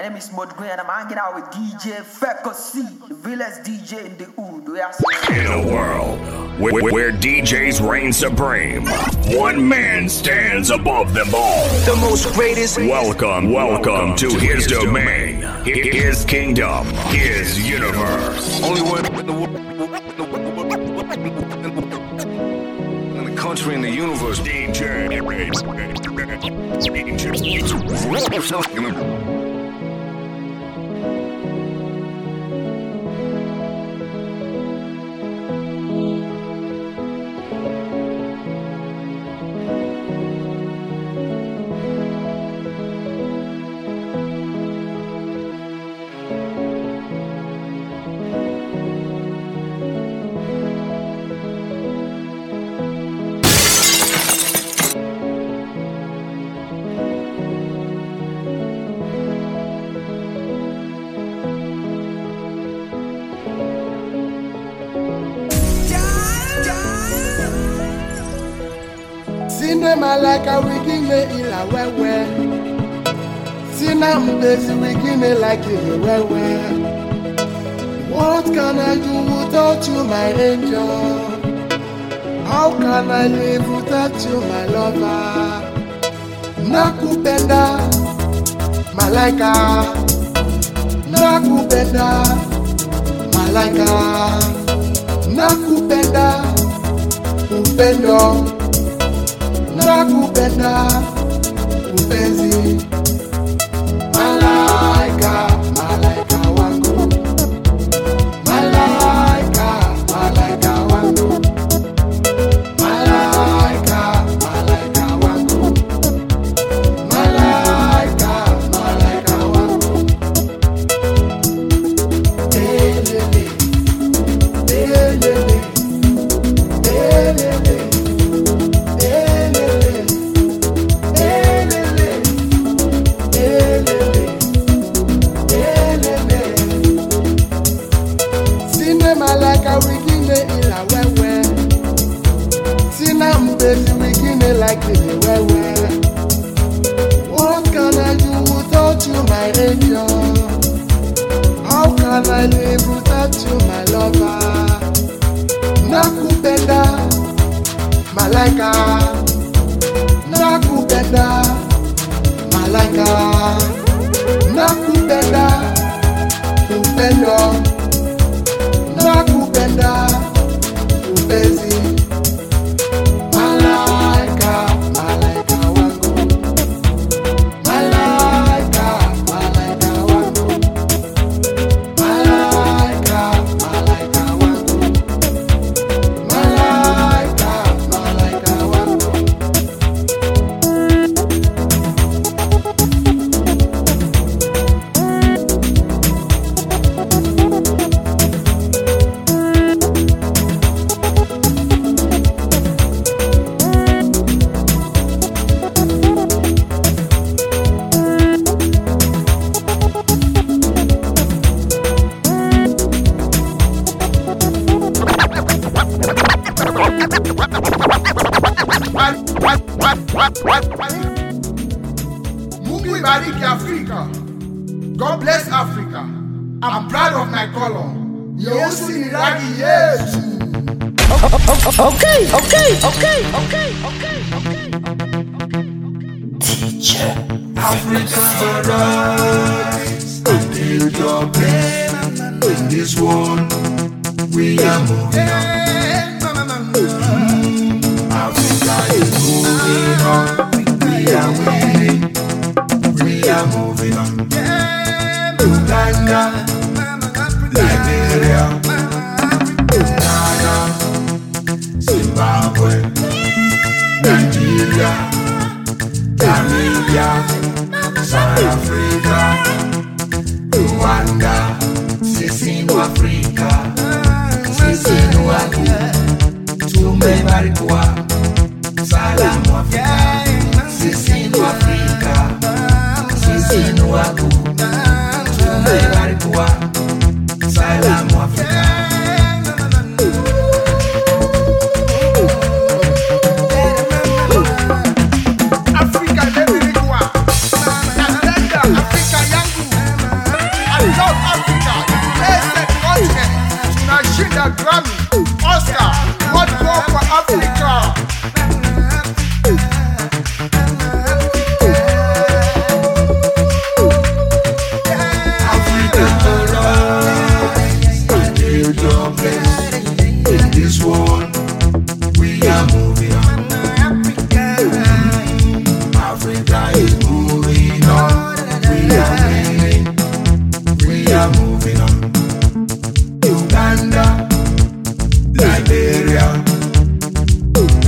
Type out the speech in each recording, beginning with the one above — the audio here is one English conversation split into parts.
name is Modgray and I'm hanging out with DJ Feko C, the realest DJ in the hood. In a world where DJs reign supreme, one man stands above them all. The most greatest. Welcome to his domain, his kingdom, his universe. Only one in the country, in the universe. DJ. Malaka wikine ila wewe Sina mbezi wikine like wewe. What can I do without you, my angel? How can I live without you, my lover? Nakupenda malaika, nakupenda malaika, nakupenda upendo, nakupenda mpenzi, malaika, malaika wangu, malaika, malaika wangu, malaika, malaika wangu, malaika, malaika wangu. Elele, elele, elele. Malaka wikine ila wewe. Sina mbezi wikine like wewe. What can I do without you, my angel? How can I live without you, my lover? Nakupenda malaika, nakupenda malaika, nakupenda upendo, nakupenda mpenzi, malaika, malaika wangu, malaika, malaika wangu, malaika, malaika wangu, malaika, malaika wangu. Mungu ibariki Africa. God bless Africa. I'm proud of my color. Nyeusi ni rangi yetu. Okay. Teacher, Africa arise and build your place. In this world, we are moving on. Africa is moving on. We are winning. We are moving on. Uganda, Liberia, Ghana, Zimbabwe, Nigeria, Namibia, South Africa, Rwanda, sisi ni Afrika, sisi ni watu, tumebarikiwa, salamu Afrika, sisi ni Afrika, sisi ni watu, tumebarikiwa, salamu Afrika. Afrika yangu,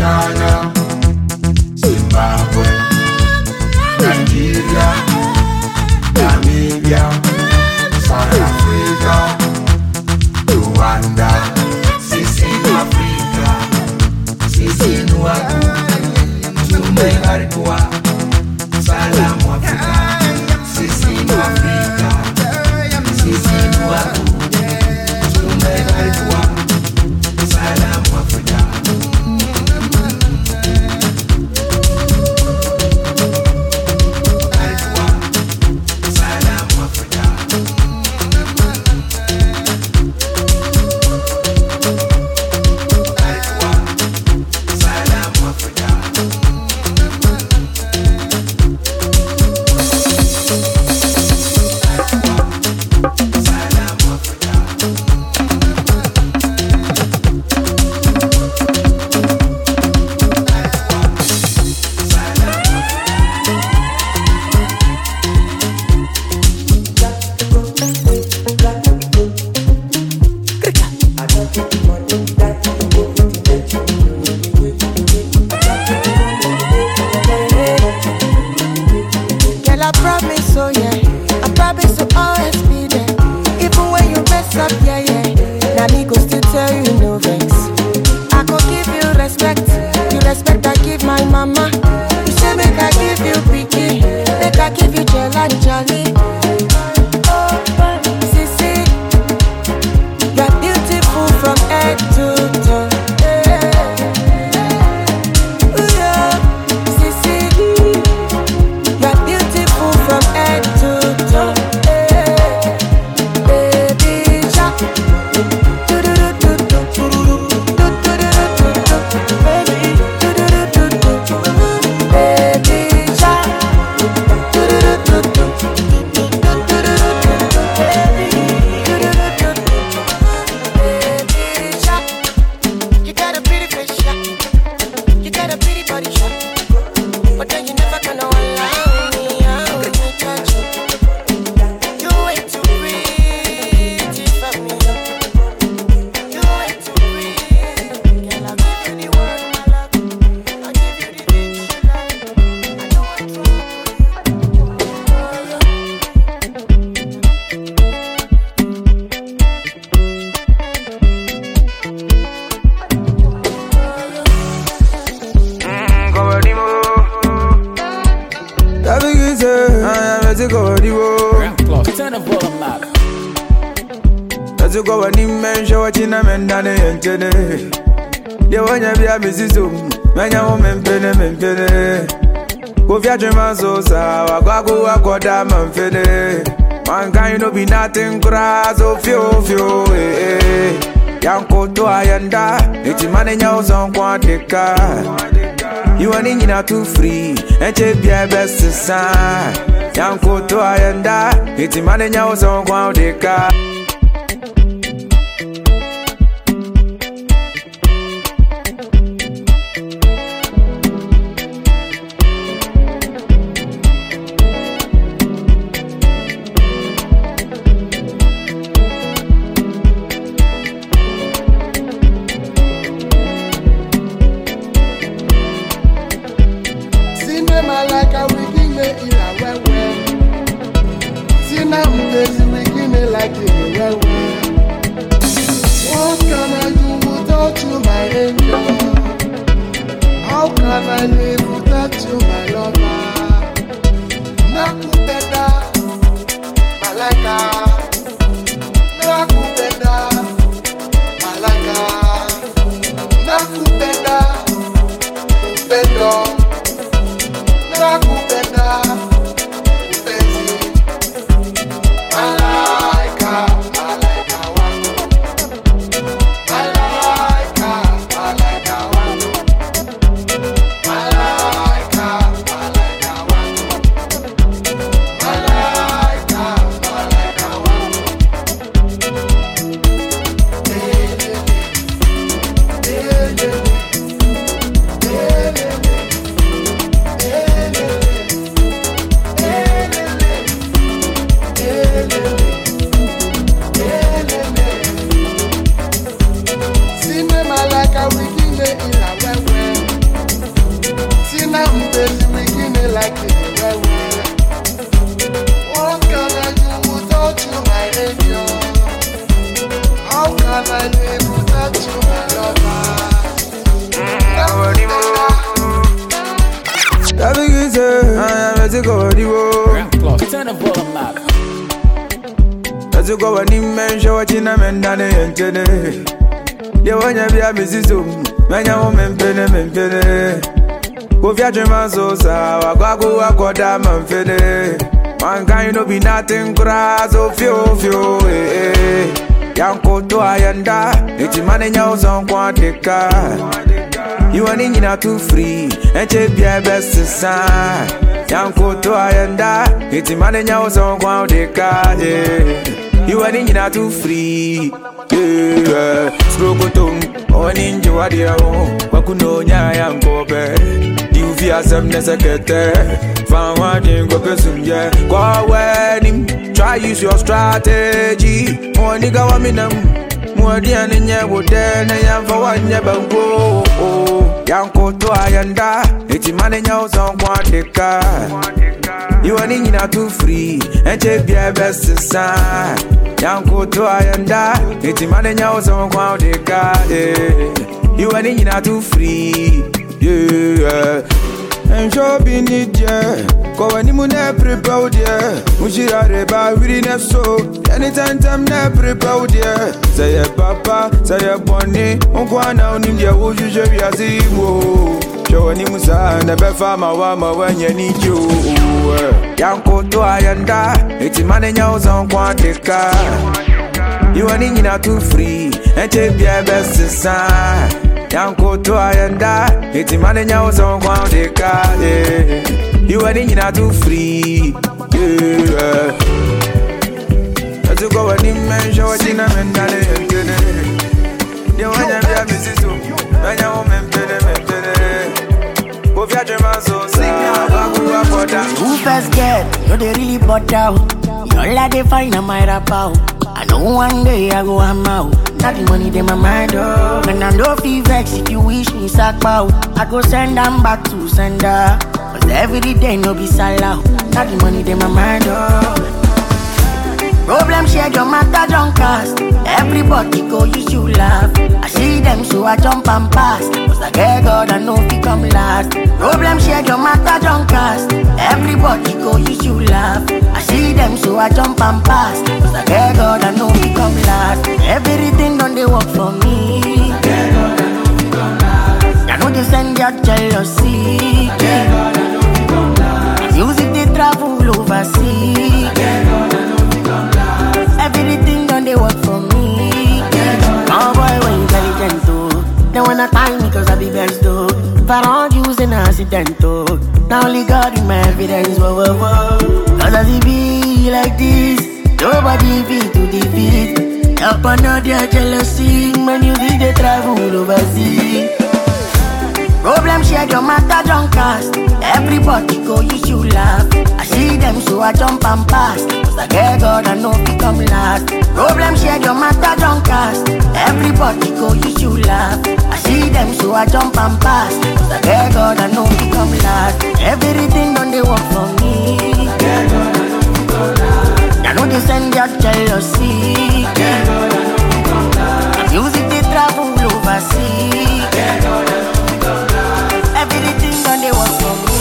Ghana, Zimbabwe, Nigeria, Namibia, South Africa, Rwanda, Sisi Africa, Sisi Nuatu, Tume Harikwa, Salamu Africa, Sisi Africa, Sisi Nuatu, Tume Harikwa, Salamu Africa. Mankind no be nothing grass of fio Yanko to ayanda, it's money now on quantica. You are in too free, and take your best sign. Yanko to ayanda, it's money now on quantica. What can I do without you, my angel? How can I live without you, my lover? Nakupenda, malaika. Nakupenda, malaika. Nakupenda, upendo. Nakupenda, upenzi. Malaika, malaika wangu. Malaika, malaika wangu. Malaika. go and mention what in a man done and today. You want to be a Mrs. Man, your woman, penny. Go via German Sosa, I go a diamond fede. Man kind of be nothing grass or few, Yanko to Ayanda, it's money now on Quantica. You are in too free, and take your best sign. Yanko to Ayanda, it's money now on Quantica. You are in too free. Strokotum, on in Joadia, Wakuno Yanko. You feel some secretary. Found one in Gopesumja. Go wedding, try use your strategy. More nigga woman, more than in your wood, and I am for one never go. Yanko to Ayanda, it's money now on Quantica. You are in too free, and take your best sign. Yanko to Ayanda, it's money now on Quantica. You are in too free. Yeah, and shopping it, yeah. Go any moon, prepare, yeah. Mushira reba, really never so. Anytime, time, never prepare, yeah. Say, papa, say, bonnie, Uncle, now, India, would you show me as he wo? Show any musa, never found my wama when you need you. Yanko to Ayanda, it's money now on Quantica. You are in too free, and take your best sign. Yanko to Ayanda, it's money now on Quantica. You are in too free. Let's go and mention what in a man. You want to be a Mrs. When your woman go via German so who first get, you they really bought out. You're like they find a my rap out. I know one day I go I'm out. Not the money they my mind oh. When I know feel vex if you wish me sack out. I go send them back to sender. Cause every day no be salao. Not the money they my mind oh. Problem share your matter don't cast. Everybody go use you laugh. I see them so I jump and pass. Cause I get God I know fi come last. Problem share your matter don't cast. Everybody go use you laugh. I see them so I jump and pass. Cause I get God I know fi come last. Everything done they work for me. I know they send your jealousy. Music they travel overseas. Everything done they work for me. Oh boy, we're intelligent too. They wanna time me cause I be best though. If I don't use an accident too. Now only God in my evidence, whoa, whoa, whoa. Cause as it be like this, nobody be to defeat. Up under their jealousy, man you think they travel overseas. Problem share your matter don't cast. Everybody go use you laugh. I see them so I jump and pass. Cause I get God I know fi come last. Problem share your matter don't cast. Everybody go use you laugh. I see them so I jump and pass. Cause I get God I know fi come last. Everything done they work for me. I know they send your jealousy. Music they travel overseas. Everything done they work for me.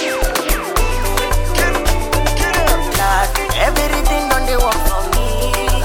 Everything done they work for me.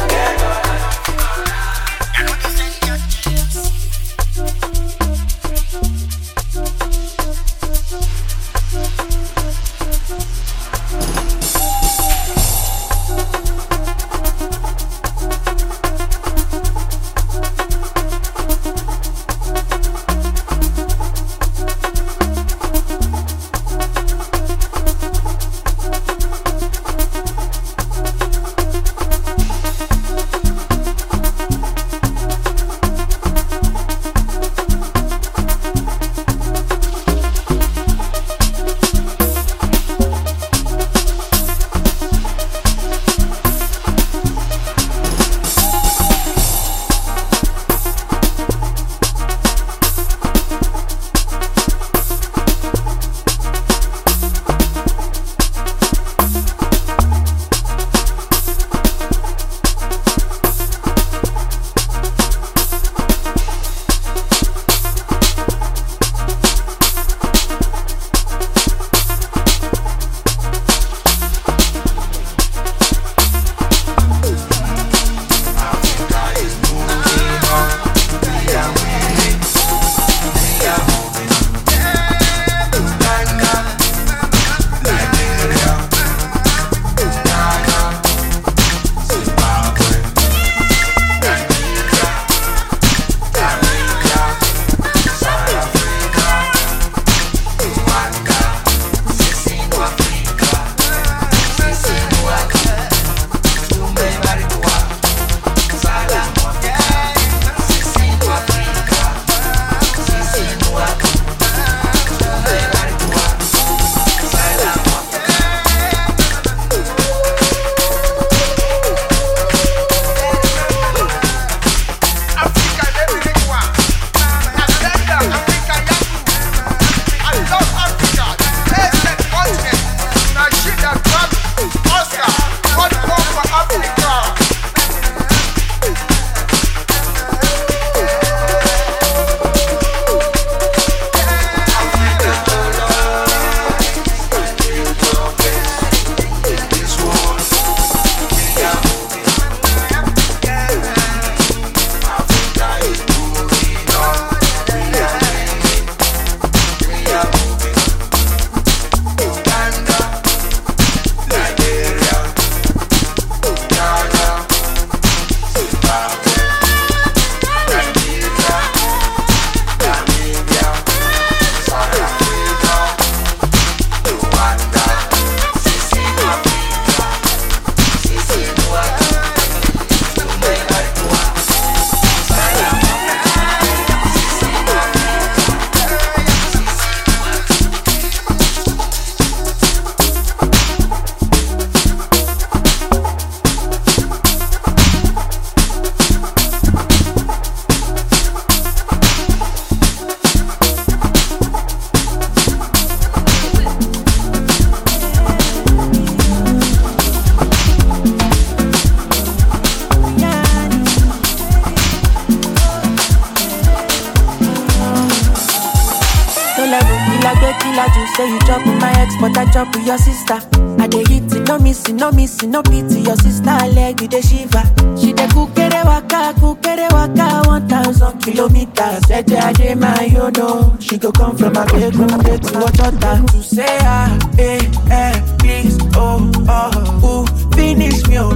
no level. Killer you say you chop with my ex, but I chop with your sister. I dey hit it, no missing, no pity. Your sister leg with the shiva. She dey kukere waka, 1,000 kilometers. Said I dey my you know. She go come from my bedroom, get to watch her to say please, ooh, finish me,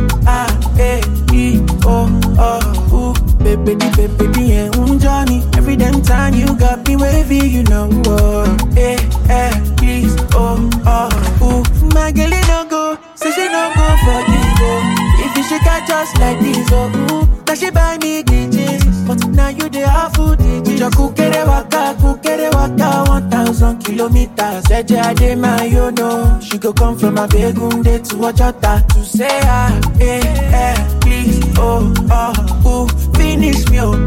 baby, Johnny. Every damn time you got me wavy, you know, please, ooh, my girl, no go, say she no go for this, if you shake her just like this, ooh, now she buy me DJs, but now you the half food DJs. Your kukere waka, 1,000 kilometers. Said I dey my you know. She go come from my bedroom, day to watch her to say please, ooh, finish me, ooh,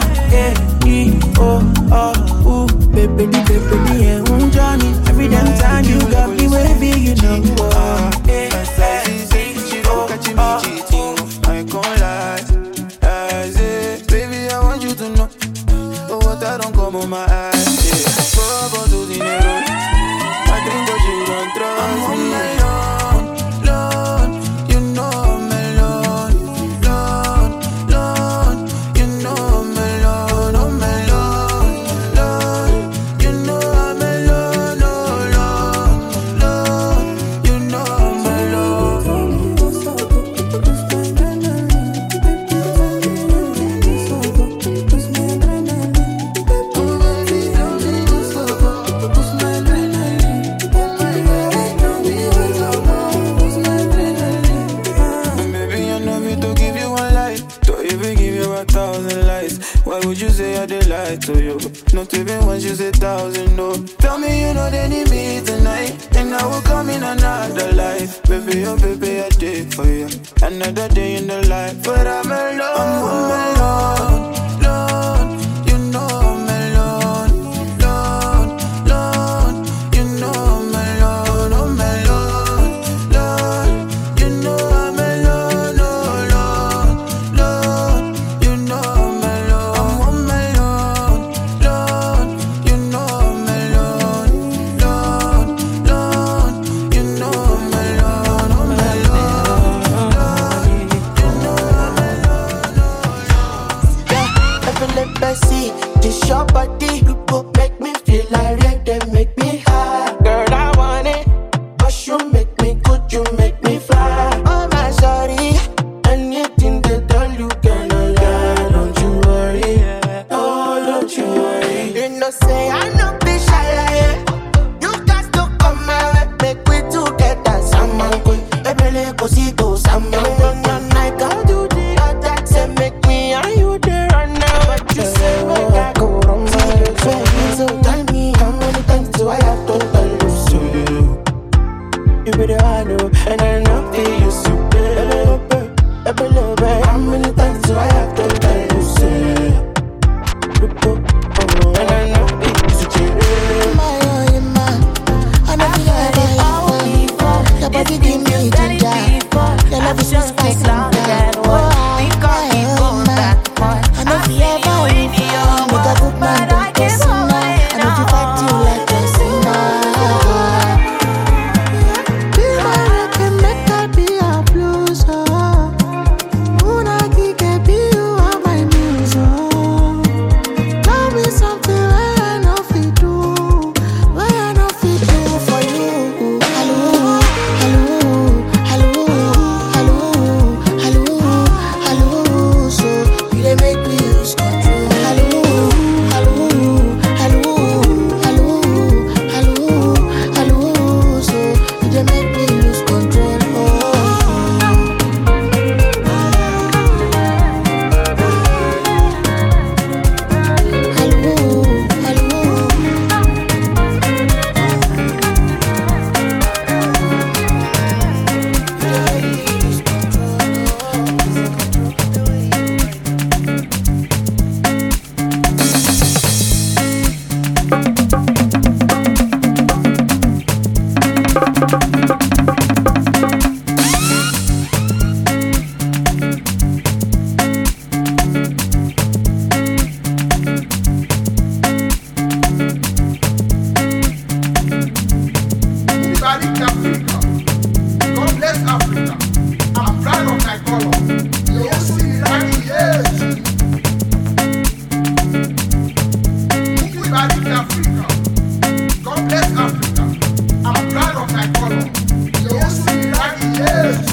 baby, Johnny. Every damn time you got me wavy, you know, I can't lie. Baby, I want you to know water don't come on my eyes. Yeah. 4 bottles in a row. I drink but you don't trust me. I'm alone, you know I'm alone. Alone, you know I'm alone. I'm alone, you know I'm alone. Alone, you know I'm alone. Why would you say I did lie to you? Not even once you say 1,000 no. Tell me you know they need me tonight, and I will come in another life. Baby, oh baby, I did for you. Another day in the life, but I'm alone. I'm alone, alone. You know I'm alone, alone. You know I'm alone, I'm alone, alone. You know I'm alone, alone. You know I'm alone. See, this your body, you go make me feel like reggae, make me high. Girl, I want it, but you make me good, you make me fly. Oh my sorry, anything they tell you cannot lie. Don't you worry, oh don't you worry. You know say I know be shy like you got to come my way, make we together. Someone could, ebele cosito, someone I can do the attack, say make me and you there right now. But you say so tell me how many times do I have to tell you so? You be the one, and I know that you so. How many times do I have to tell you so? And I know that you so. I know you got it all before. Your body give me ginger. Your love is so spicy. everybody in Africa. God bless Africa. I'm proud of my color. Yes, yes.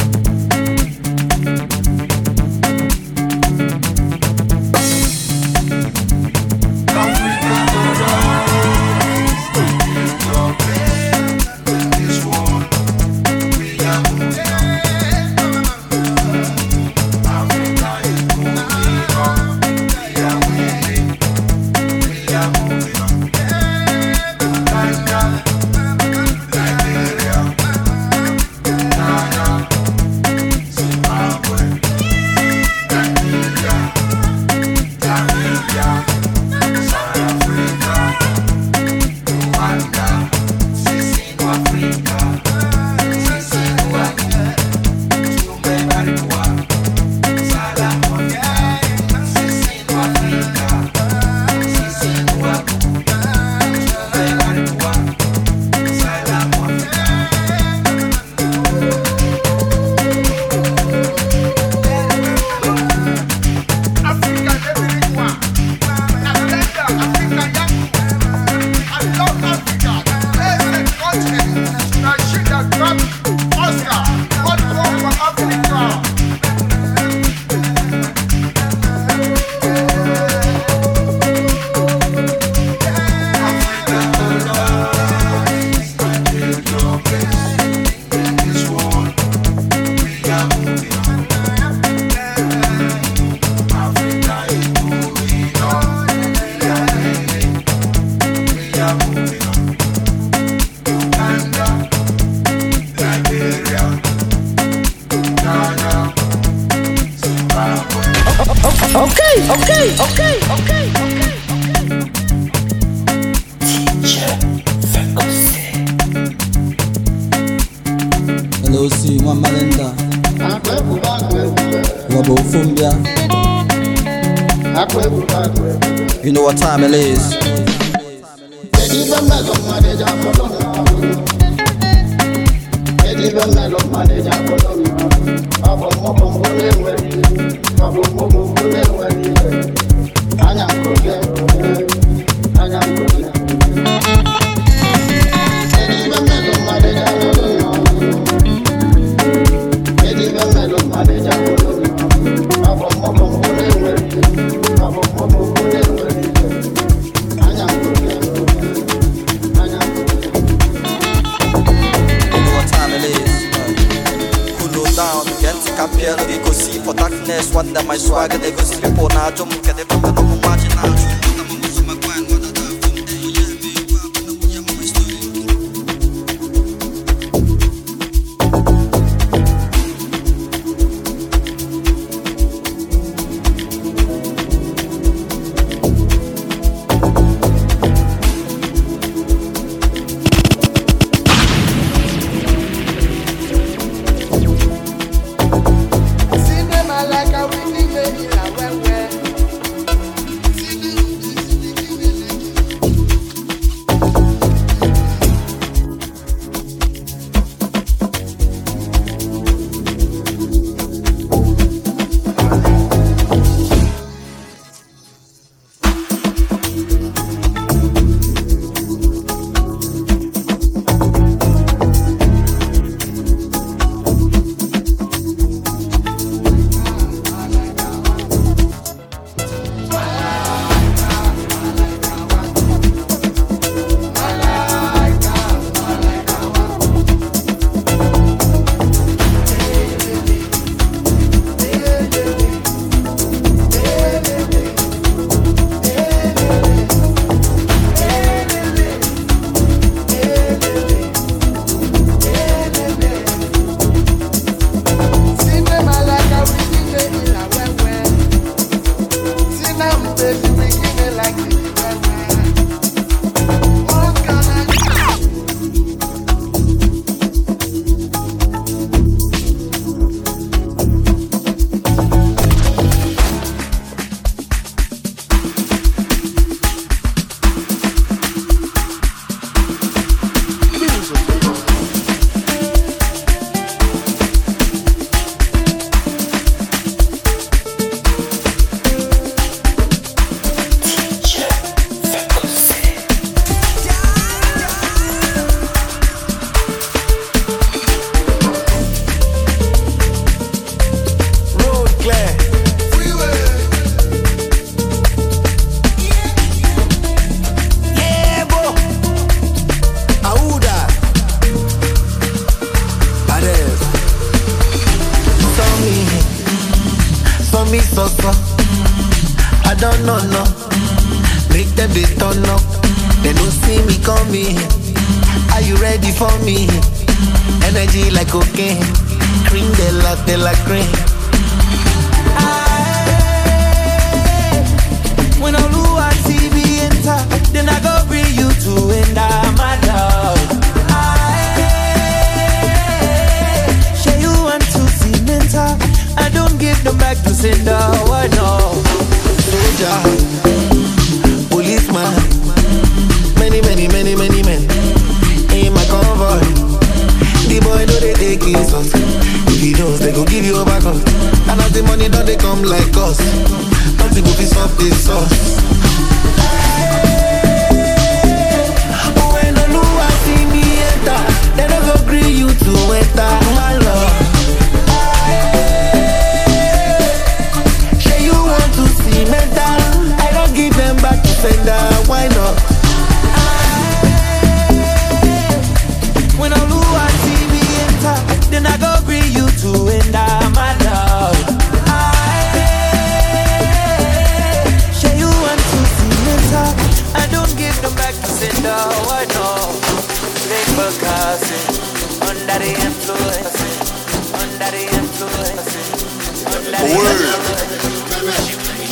Okay. Hello, see my Malinda. Wabo Fumbia. You know what time it is. They go see for darkness, one that my swagger, they go sleep on our jump, get it from the marginal. no, no. Make them they turn up. They don't see me coming. Are you ready for me? Energy like cocaine. Cream de la cream. When I lose, I see me enter. Then I go bring you to end my love. Share you want to see mental. I don't give them back to sender. Why no? Soldier, policeman, many men in my convoy. The boy know they take his us. If he knows they go give you a back up. And as the money don't they come like us. Nothing will be soft this sauce. When I know I see me enter, they don't go agree you to enter my love. Say you want to see mental, I don't give them back to sender. Why not? When I know I see me enter, then I go bring you to enter my love. Say you want to see mental, I don't give them back to sender. Why not? They focus under the influence, under the influence, under the influence.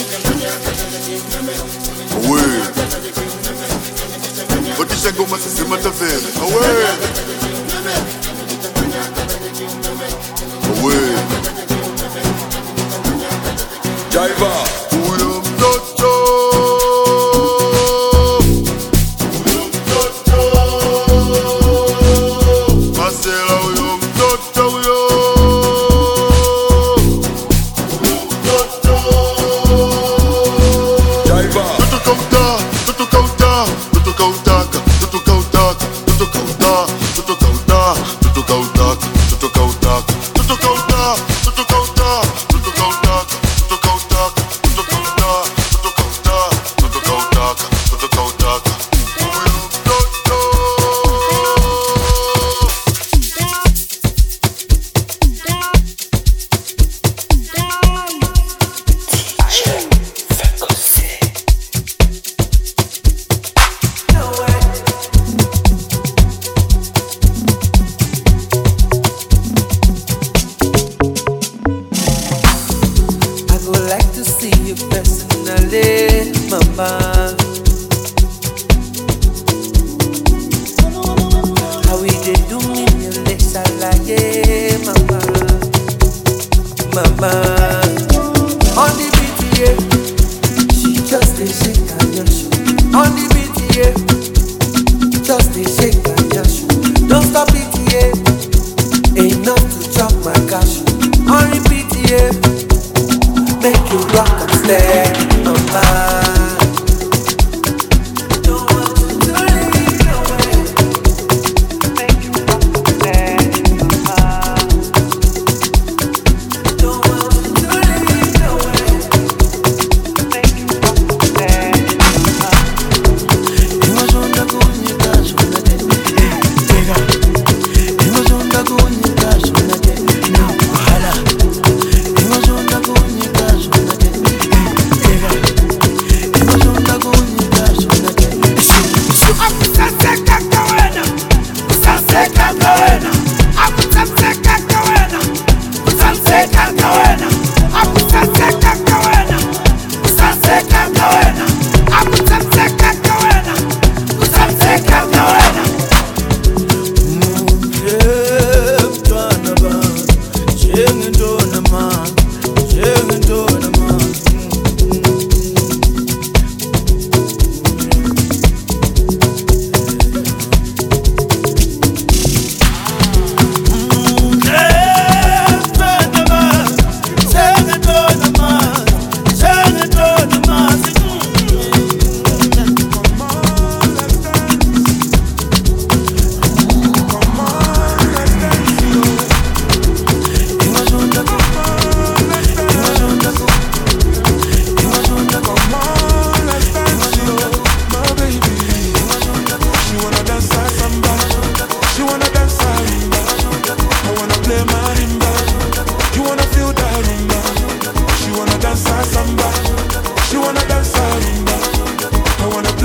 Vou te chegar uma cima da vela. Away. Jaiva.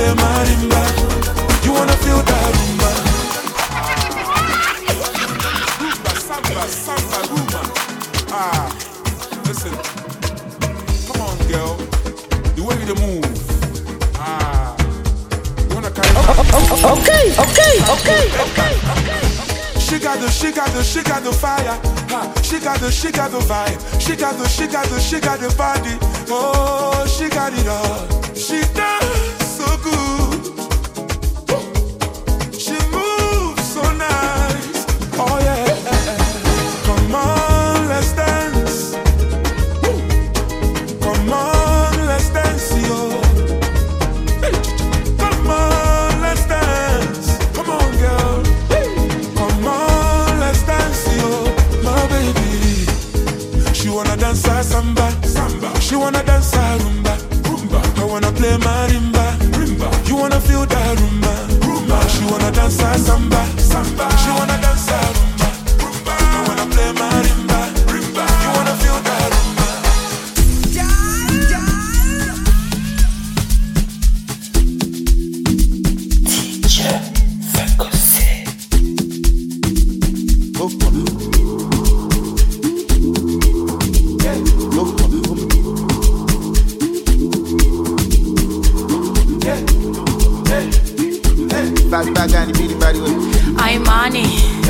play marimba? You wanna feel that rumba? Samba, rumba. Listen. Come on, girl. The way you move. You wanna carry Okay. She got the fire. She got the vibe. She got the body. Oh, she got it all. She does so good. She moves so nice. Oh yeah. Come on, let's dance. Come on, let's dance, yo. Come on, let's dance. Come on, girl. Come on, let's dance, yo. My baby. She wanna dance samba. She wanna dance rumba. I wanna play marimba. You wanna feel that rumba. She wanna dance samba. She wanna dance rumba. I wanna play marimba. You wanna feel that rumba. DJ Fekossi. I'm money.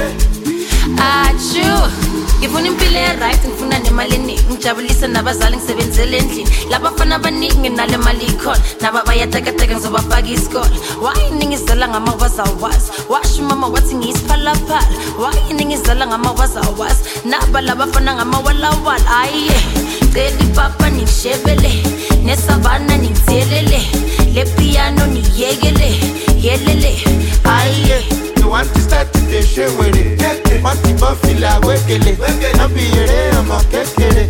Achu. Ngifuna impilo right, ngifuna nemali ngijabulisa nabazali ngisebenzele endlini. Labafana abaningi nginale mali ikhona. Naba bayatekateka ngizobafaka isikole. Why ningizela ngamawazawazi? Washo mama wathi ngisiphalaphala. Why ningizela ngamawazawazi? Naba labafana ngamawalawala. Aye. Celi papa nishebele. Nesavana nithelele. Le piano niyekele. Yelele. Aye. You want to start to the show with it. Want to feel like wekele. I'm be here, I'm a kekele.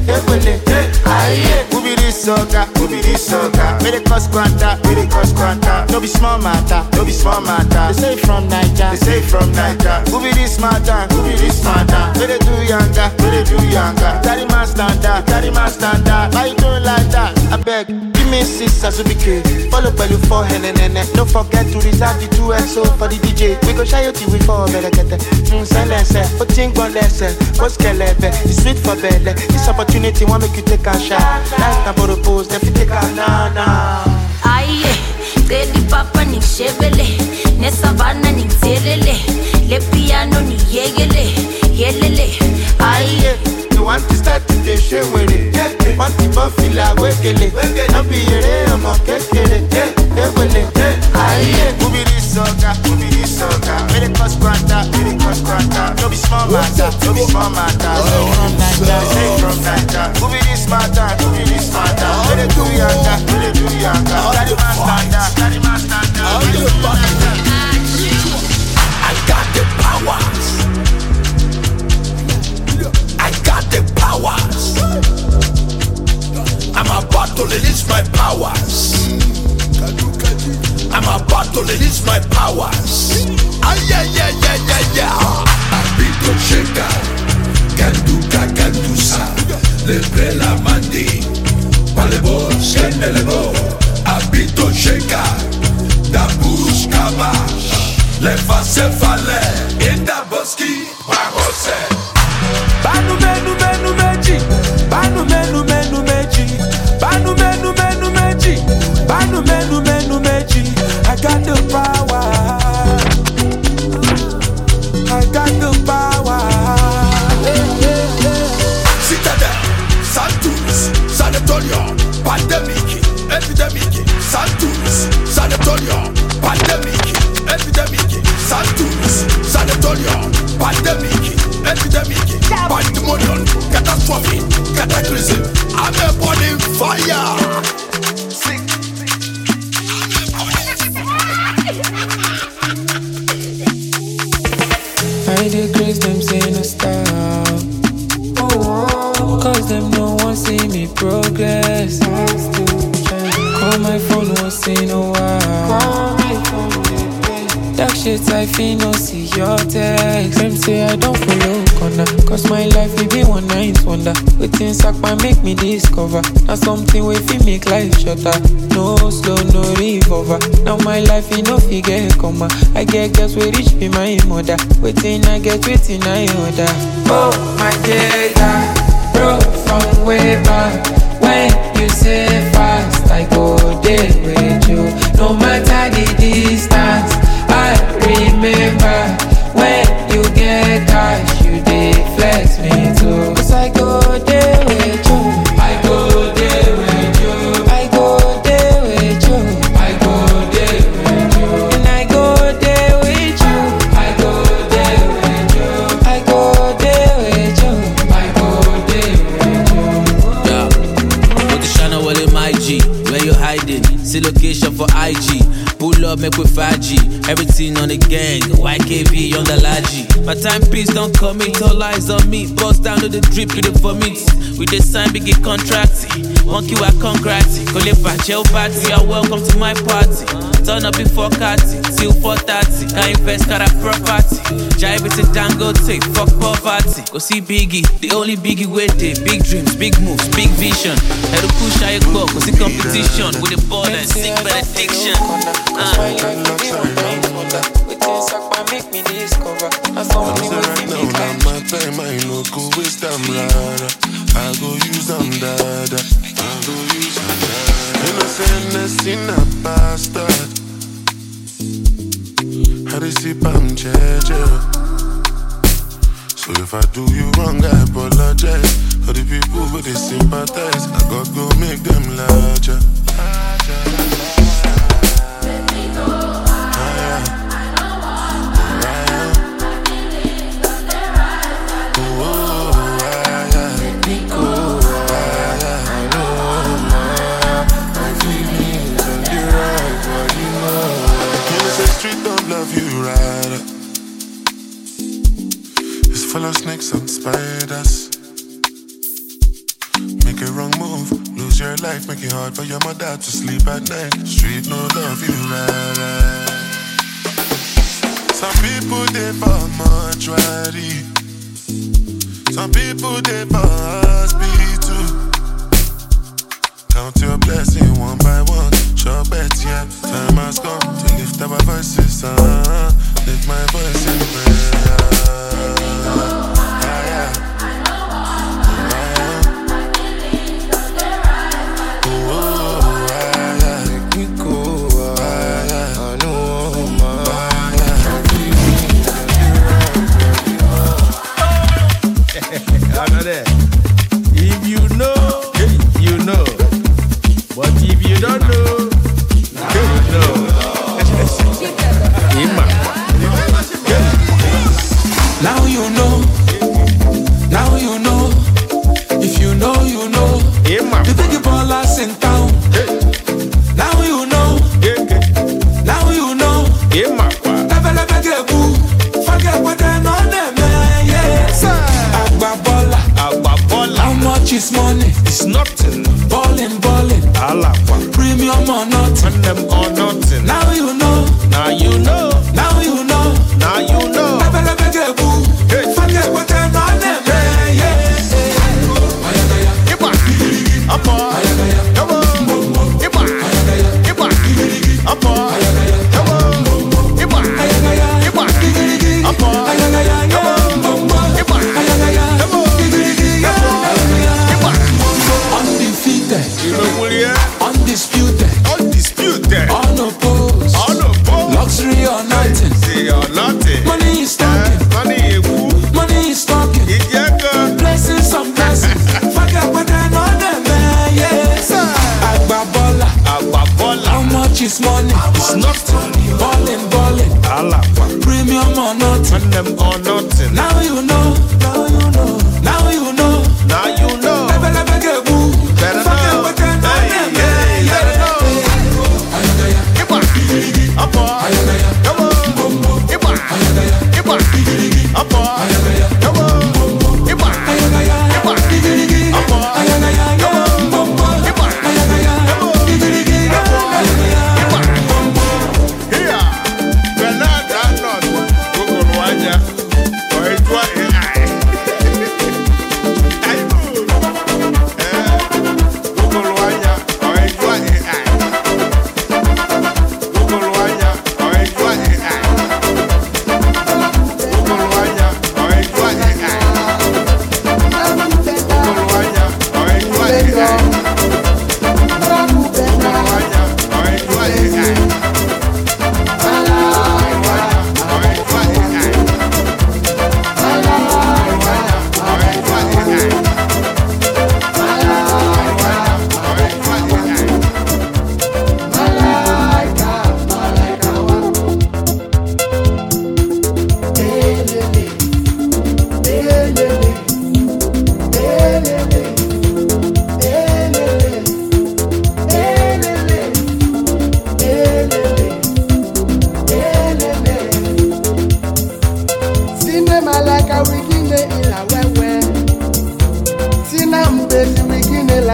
Aye. Who be this soca? Very cost quanta. No be small matter. They say from Niger. Who be this smarter? Very do younger. Carry my standard. Why you doing like that? I beg, give me 6 as we be. Follow Bellu for Henene. Don't forget to reserve the 2XO for the DJ. We go shy till we fall better get it. Silence, but think on lesson. What's kelebe? It's sweet for belly. This opportunity won't make you take a shot. Like a bottle pose, if you take a na. Aye, Celi papa nishebele. Nesavana nithelele. Le piano niyekele. Yelele. Aye. You want to start to the show with it. Want to feel like wekele. I'm be here, I'm a kekele. Aye. Who be this soca? Very cost quanta. No be small matter. Say from Niger. Who be this smarter? Very do younger. Carry my standard. I got the powers. I'm about to release my powers. Abito checa, candusa, lebre la mandi, palebos, kenelebo. Abito checa, da buscaba, le face fale, in da boski, bagose. Banu menu meji. Banu menu meji. I got the power. Citadel, Santus, Sanatorium, pandemic, epidemic, Santus, Sanatorium, pandemic, epidemic, Santus, Sanatorium, pandemic, epidemic, pandemonium, catastrophe, cataclysm. I'm a burning fire. I decrease them say no stop. Cause them no one see me progress. Call my phone, won't say no while. Dark shit, I feel no see your text. Them say I don't follow corner, cause my life will be one night wonder. Waiting sack my make me discover. Now something we feel make life shorter. No slow, no revolver. Now my life you no figure comma. I get girls we reach be my mother. Waiting I get waiting I order. Oh my data, bro from way back. When you say fast, I go there with you. No matter the distance, I remember when you get cash, you dey flex me too. Cause I go there with you. I go there with you. I go there with you. I go there with you. And I go there with you. I go there with you. I go there with you. I go there with you. Yeah. Put the Shana Wall in my G. Where you hiding? See location for IG. Pull up, make with 5G. Everything on the gang. YKV on the Laji. My timepiece don't commit. All eyes on me. Bust down to the drip, you the vomit. We dey sign big contract. Monkey wa congrats. Call it Pachel party. You're welcome to my party. Turn up before Kati. Till 4:30. Can invest, got a property. Jive it to Dangote. Fuck poverty. Go see Biggie. The only Biggie with it. Big dreams, big moves, big vision. Head to push I go. Go see competition. With the ball and sick benediction. Cause my life will be one night wonder. Waiting sack my make me discover. Now something will be make life. My time I no go waste them rara. I go use them dada. I go use them dada. Innocentness in a bastard. I receive I'm jeje. So if I do you wrong, I apologize. For the people who they sympathize, I gotta go make them larger. Full of snakes and spiders. Make a wrong move, lose your life. Make it hard for your mother to sleep at night. Street no love you right. Some people they for mortuary. Some people they for hospital. Count your blessing one by one. Sure bet, yeah. Time has come to lift our voices. Lift my voice in prayer. If you know, you know. But if you don't know, you know. Now you know. Now you know. If you know, you know. The big ballers in town. Now you know. Now you know. Forget what they're on them, yes. How much is money? It's nothing. Ballin'. Alapa. Premium or nothing. Them or nothing. Now you know. Now you know. Now you know. Now you know. Forget what they're on them, yes. Come on. Undisputed, unopposed, luxury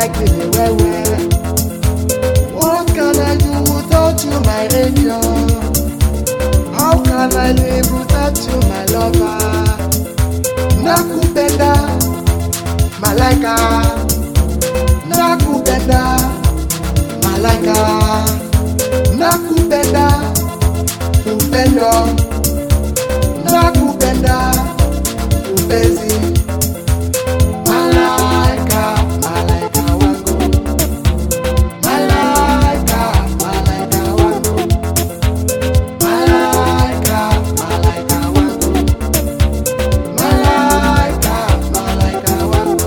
like it well. What can I do without you, my angel? How can I live without you, my lover? Nakupenda, malaika. Nakupenda, malaika. Nakupenda, upendo. Nakupenda, upenzi. Malaika, malaika wangu. Malaika, malaika wangu. Malaika, malaika wangu. Malaika, malaika wangu.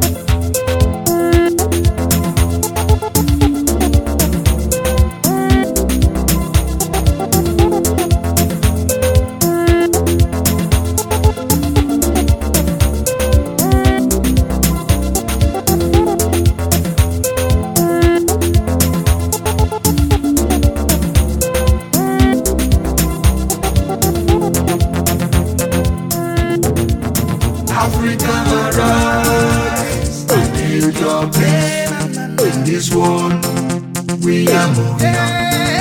Africa arise and build your place in this world. We are moving on.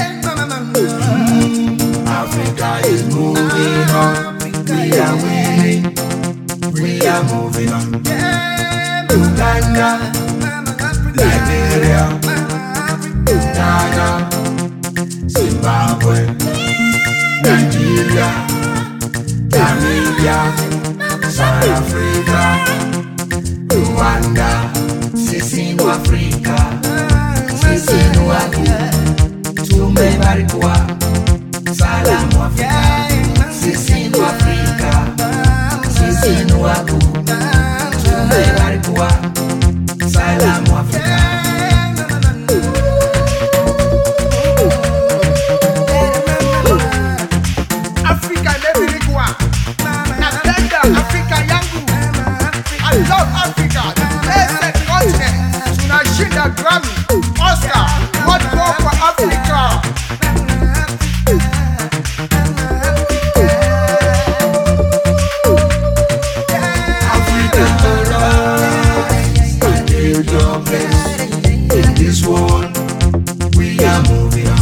Africa is moving on. We are winning. We are moving on. Uganda, Liberia, Ghana, Zimbabwe, Nigeria, Namibia, South Africa, Rwanda, sisi ni Afrika, sisi ni watu, tumebarikiwa, salamu Afrika, sisi ni Afrika, sisi ni watu, tumebarikiwa, salamu Afrika. Africa imebarikiwa. Napenda Afrika yangu. I love Africa. Blessed continent. Tunashinda Grammy, Oscar, what more for Africa? Africa arise and build your place in this world. We are moving on.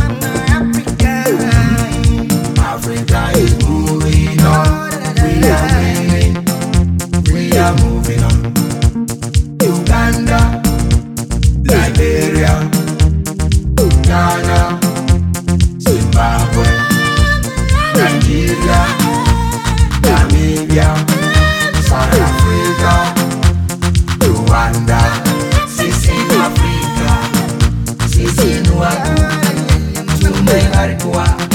Africa is moving on. We are winning. We are moving on. Uganda, Liberia, Ghana, Zimbabwe, Nigeria, Namibia, South Africa, Rwanda, sisi ni Afrika, sisi ni watu, tumebarikiwa.